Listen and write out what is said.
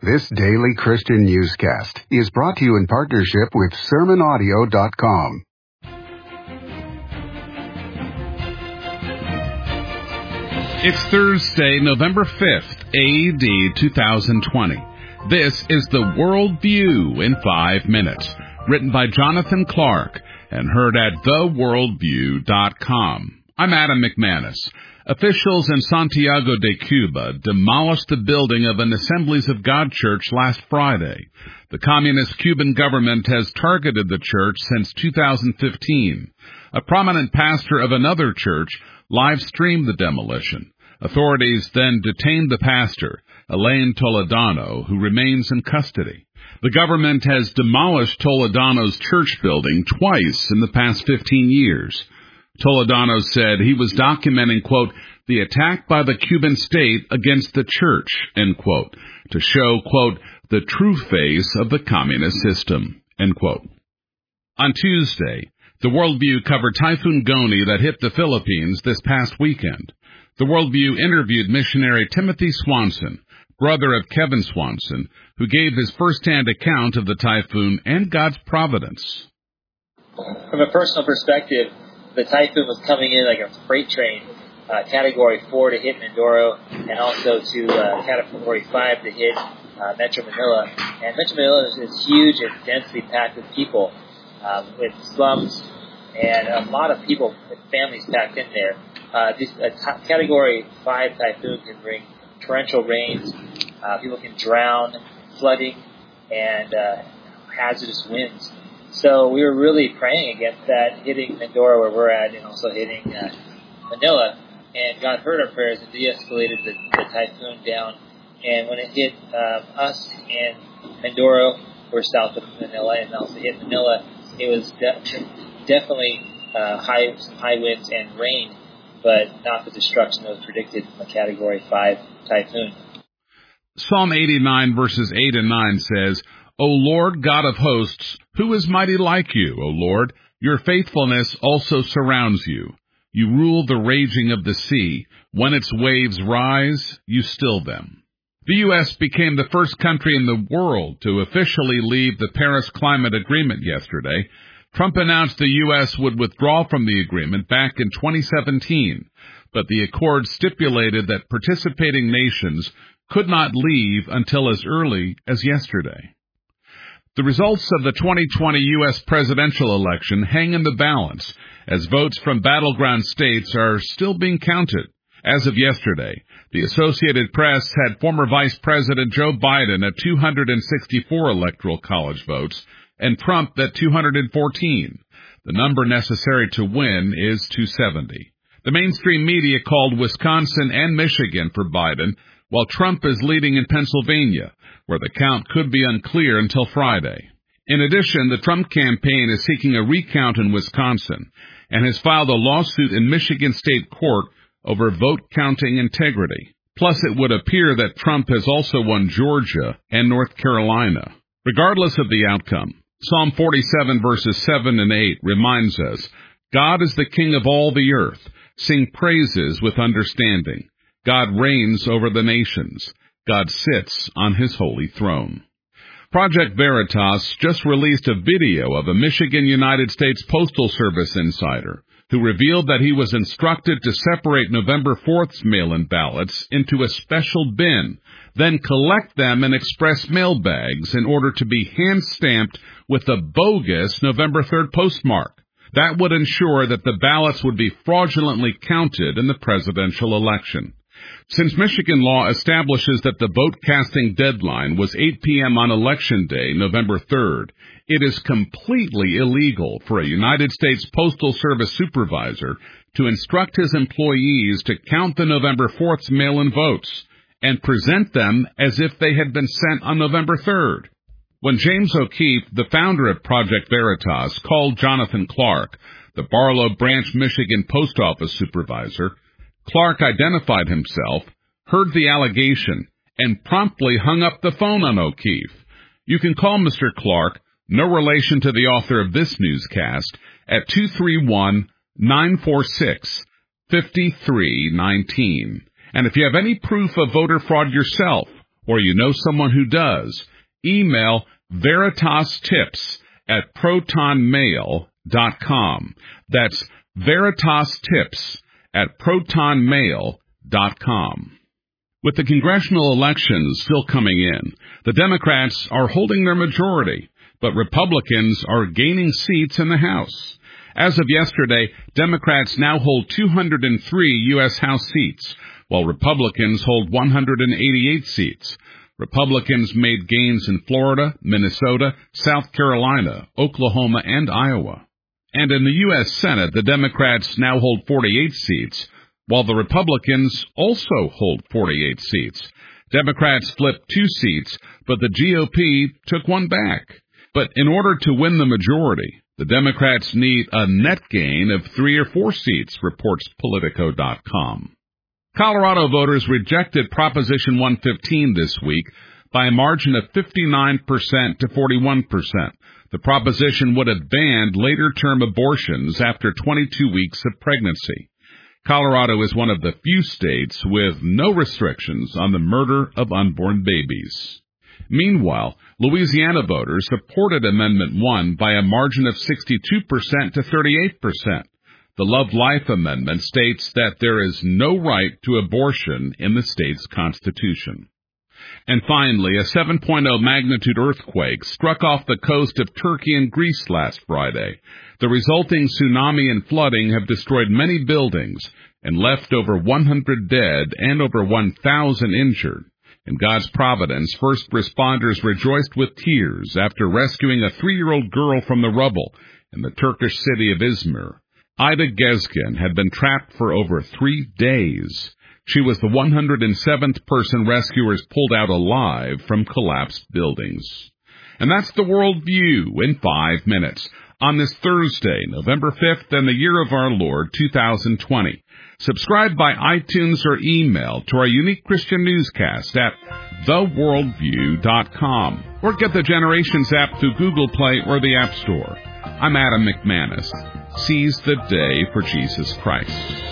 This daily Christian newscast is brought to you in partnership with SermonAudio.com. It's Thursday, November 5th, A.D. 2020. This is the World View in 5 minutes, written by Jonathan Clark and heard at theworldview.com. I'm Adam McManus. Officials in Santiago de Cuba demolished the building of an Assemblies of God church last Friday. The communist Cuban government has targeted the church since 2015. A prominent pastor of another church live-streamed the demolition. Authorities then detained the pastor, Elaine Toledano, who remains in custody. The government has demolished Toledano's church building twice in the past 15 years. Toledano said he was documenting, quote, the attack by the Cuban state against the church, end quote, to show, quote, the true face of the communist system, end quote. On Tuesday, the Worldview covered Typhoon Goni that hit the Philippines this past weekend. The Worldview interviewed missionary Timothy Swanson, brother of Kevin Swanson, who gave his first-hand account of the typhoon and God's providence. From a personal perspective, the typhoon was coming in like a freight train, Category 4 to hit Mindoro, and also to Category 5 to hit Metro Manila. And Metro Manila is huge and densely packed with people, with slums, and a lot of people, families packed in there. A Category 5 typhoon can bring torrential rains, people can drown, flooding, and hazardous winds. So we were really praying against that, hitting Mindoro where we're at, and also hitting Manila. And God heard our prayers and de-escalated the typhoon down. And when it hit us and Mindoro, we're south of Manila, and also hit Manila, it was definitely some high winds and rain, but not the destruction that was predicted from a Category 5 typhoon. Psalm 89 verses 8 and 9 says, O Lord God of hosts, who is mighty like you, O Lord? Your faithfulness also surrounds you. You rule the raging of the sea. When its waves rise, you still them. The U.S. became the first country in the world to officially leave the Paris Climate Agreement yesterday. Trump announced the U.S. would withdraw from the agreement back in 2017, but the accord stipulated that participating nations could not leave until as early as yesterday. The results of the 2020 U.S. presidential election hang in the balance, as votes from battleground states are still being counted. As of yesterday, the Associated Press had former Vice President Joe Biden at 264 Electoral College votes and Trump at 214. The number necessary to win is 270. The mainstream media called Wisconsin and Michigan for Biden, while Trump is leading in Pennsylvania, where the count could be unclear until Friday. In addition, the Trump campaign is seeking a recount in Wisconsin and has filed a lawsuit in Michigan State Court over vote counting integrity. Plus, it would appear that Trump has also won Georgia and North Carolina. Regardless of the outcome, Psalm 47 verses 7 and 8 reminds us, God is the King of all the earth. Sing praises with understanding. God reigns over the nations. God sits on his holy throne. Project Veritas just released a video of a Michigan United States Postal Service insider who revealed that he was instructed to separate November 4th's mail-in ballots into a special bin, then collect them in express mail bags in order to be hand-stamped with a bogus November 3rd postmark. That would ensure that the ballots would be fraudulently counted in the presidential election. Since Michigan law establishes that the vote-casting deadline was 8 p.m. on Election Day, November 3rd, it is completely illegal for a United States Postal Service supervisor to instruct his employees to count the November 4th's mail-in votes and present them as if they had been sent on November 3rd. When James O'Keefe, the founder of Project Veritas, called Jonathan Clark, the Barlow Branch, Michigan post office supervisor, Clark identified himself, heard the allegation, and promptly hung up the phone on O'Keefe. You can call Mr. Clark, no relation to the author of this newscast, at 231-946-5319. And if you have any proof of voter fraud yourself, or you know someone who does, email veritastips@protonmail.com. That's veritastips@protonmail.com. With the congressional elections still coming in, the Democrats are holding their majority, but Republicans are gaining seats in the House. As of yesterday, Democrats now hold 203 U.S. House seats, while Republicans hold 188 seats. Republicans made gains in Florida, Minnesota, South Carolina, Oklahoma, and Iowa. And in the U.S. Senate, the Democrats now hold 48 seats, while the Republicans also hold 48 seats. Democrats flipped 2 seats, but the GOP took one back. But in order to win the majority, the Democrats need a net gain of 3 or 4 seats, reports Politico.com. Colorado voters rejected Proposition 115 this week by a margin of 59% to 41%. The proposition would have banned later-term abortions after 22 weeks of pregnancy. Colorado is one of the few states with no restrictions on the murder of unborn babies. Meanwhile, Louisiana voters supported Amendment 1 by a margin of 62% to 38%. The Love Life Amendment states that there is no right to abortion in the state's constitution. And finally, a 7.0 magnitude earthquake struck off the coast of Turkey and Greece last Friday. The resulting tsunami and flooding have destroyed many buildings and left over 100 dead and over 1,000 injured. In God's providence, first responders rejoiced with tears after rescuing a 3-year-old girl from the rubble in the Turkish city of Izmir. Ida Gezgin had been trapped for over 3 days. She was the 107th person rescuers pulled out alive from collapsed buildings. And that's the World View in 5 minutes on this Thursday, November 5th, and the year of our Lord, 2020. Subscribe by iTunes or email to our unique Christian newscast at theworldview.com, or get the Generations app through Google Play or the App Store. I'm Adam McManus. Seize the day for Jesus Christ.